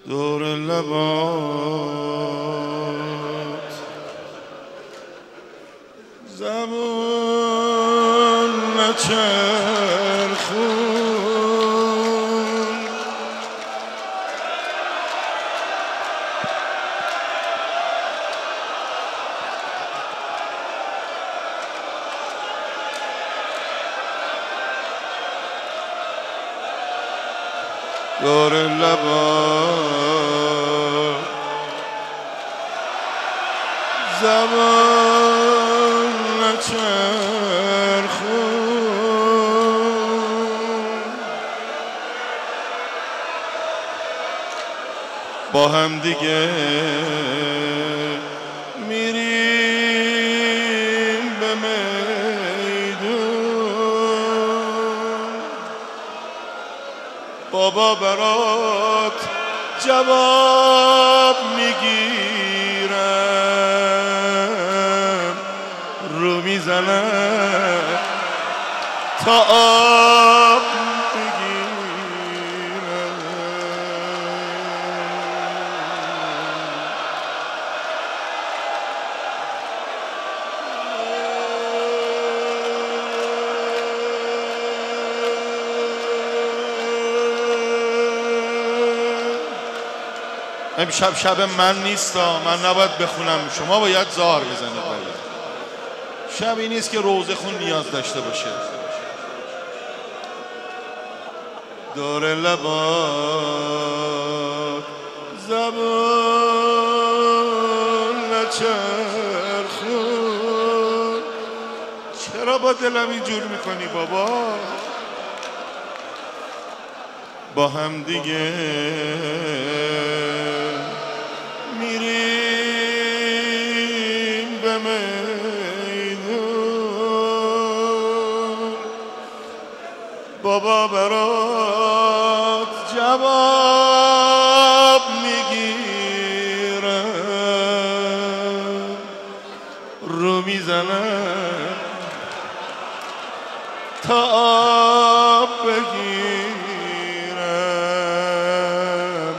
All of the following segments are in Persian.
دور لبات زبون نچرخون دور لبات زبان نچرخون با هم دیگه میریم به میدون بابا برات جواب میگیرم رو میزنم تا آب میگیرم امشب شب من نیستا، من نباید بخونم، شما باید زار بزنید. باید شبی نیست که روزه خون نیاز داشته باشه. دور لبات زبان نچرخون. چرا با دلم اینجور میکنی بابا؟ با هم دیگه میریم به میدون بابا برات جواب میگیرم رو میزنم تا آب بگیرم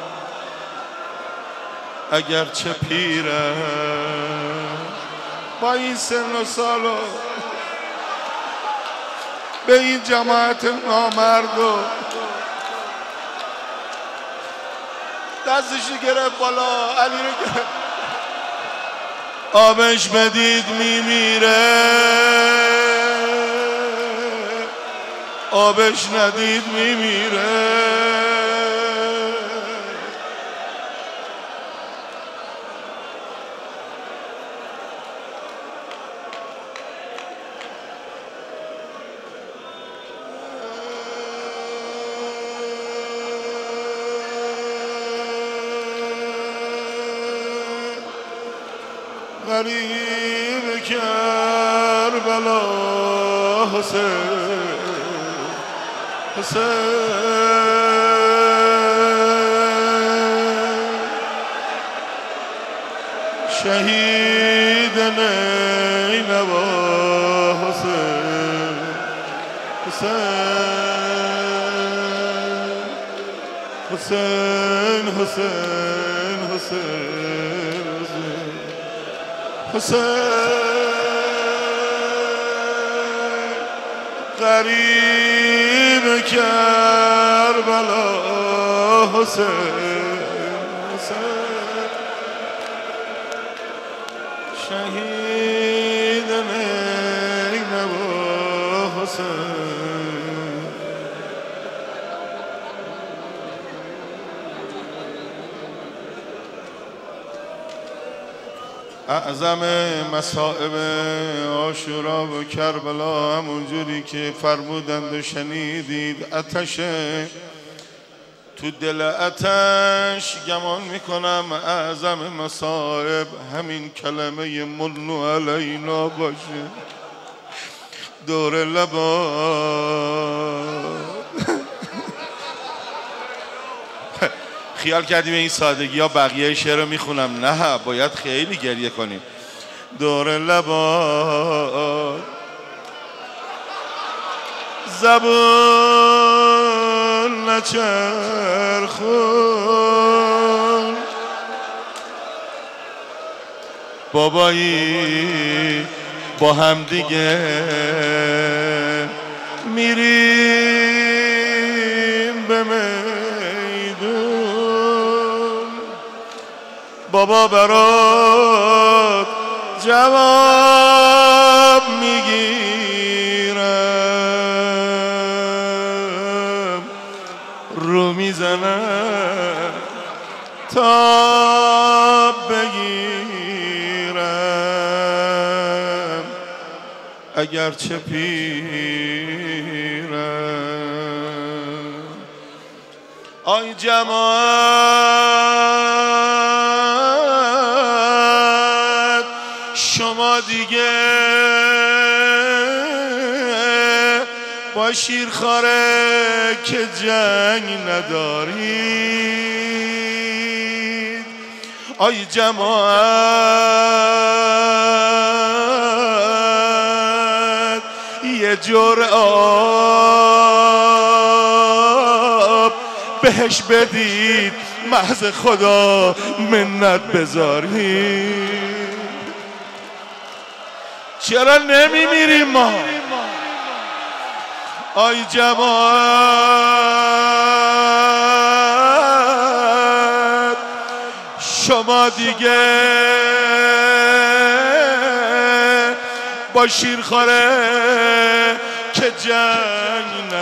اگرچه پیرم با این سن و سالو به این جماعت نامرد و دستشو گرفت بالا علی رو گرفت آبش بدید میمیره آبش ندید میمیره غریب کربلا حسین شهید نینوا حسین حسین غریب کربلا حسین شهید نینوا حسین اعظم مصائب عاشورا و کربلا همونجوری که فرمودند و شنیدید آتشه تو دل آتش گمان میکنم اعظم مصائب همین کلمه منو علینا باشه دور لبات خیال کردی به این سادگی ها بقیه شعر رو میخونم نه باید خیلی گریه کنیم دور لبات زبون نچرخون بابایی با هم دیگه میریم به میدون، بابا برات جواب میگیرم، رو میزنم تا بگیرم، اگرچه پیرم. آی جماعت شما دیگه با شیرخواره که جنگ ندارید. آی جماعت یه جرعه آب بهش بدید، محض خدا منت بذارید. چرا نمیمیریم ما؟ آی جماعت شما دیگه با شیرخواره که جنگ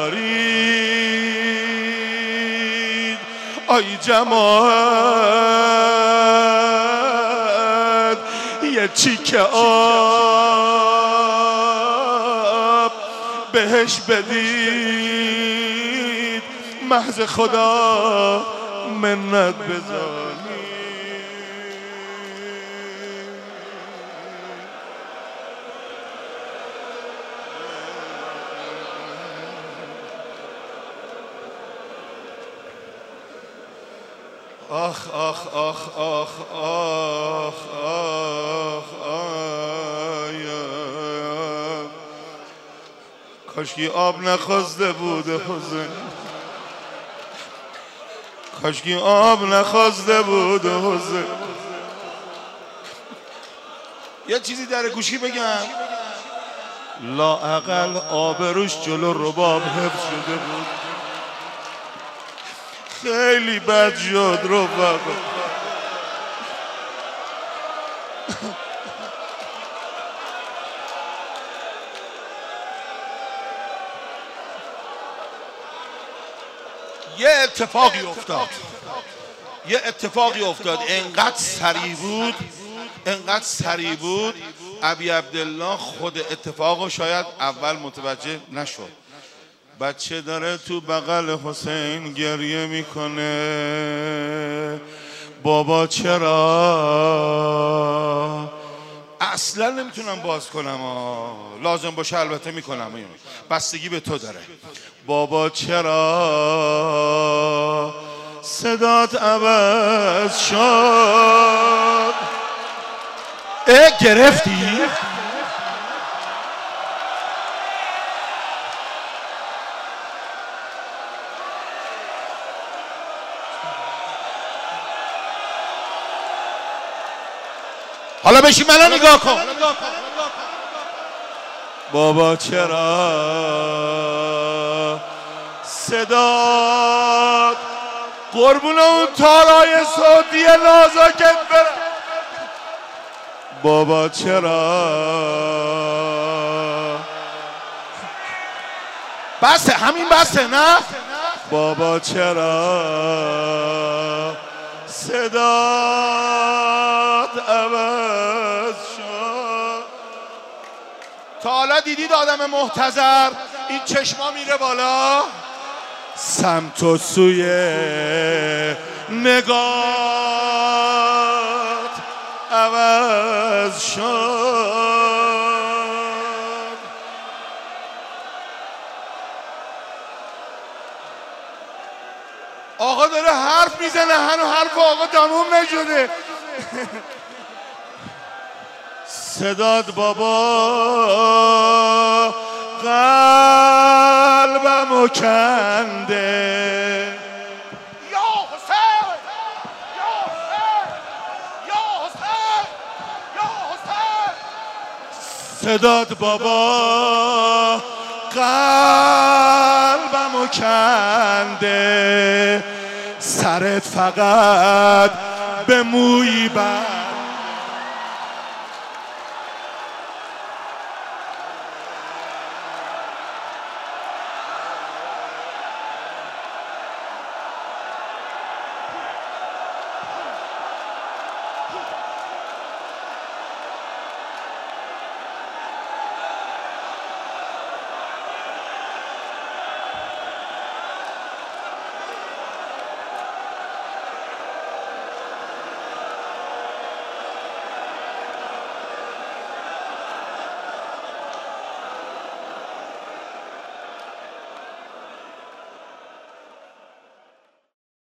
ندارید. آی جماعت یه چیکه آب بهش بدید، محض خدا منت بذارید. آخ آخ آخ آخ آخ آخ آیا کاشکی آب نخواسته بود حسین، کاشکی آب نخواسته بود حسین. یه چیزی در گوشی بگم، لااقل آبروش جلو رباب حفظ شده بود. خیلی بد شد رباب. یه اتفاقی افتاد انقدر سریع بود ابی عبدالله خود اتفاقو شاید اول متوجه نشد. بچه داره تو بغل حسین گریه میکنه، بابا چرا؟ اصلا نمیتونم باز کنم، لازم باشه البته میکنم، بستگی به تو داره. بابا چرا صدات عوض شد؟ گرفتی؟ حالا بشی منو نگاه کن. بابا چرا صدات قربون اون تارای صوتی نازکت برم؟ بابا چرا بسه، همین بسه نه؟ بابا چرا صدات عوض شد؟ تا حالا دیدید آدم محتضر این چشما میره بالا؟ سمت و سوی نگات عوض شد. آقا داره حرف میزنه، هنو حرف آقا تموم نشده. صدات بابا قلبمو کنده. یا حسین، یا حسین، یا حسین، صداد بابا قلبمو کنده، سرت فقط به موی بر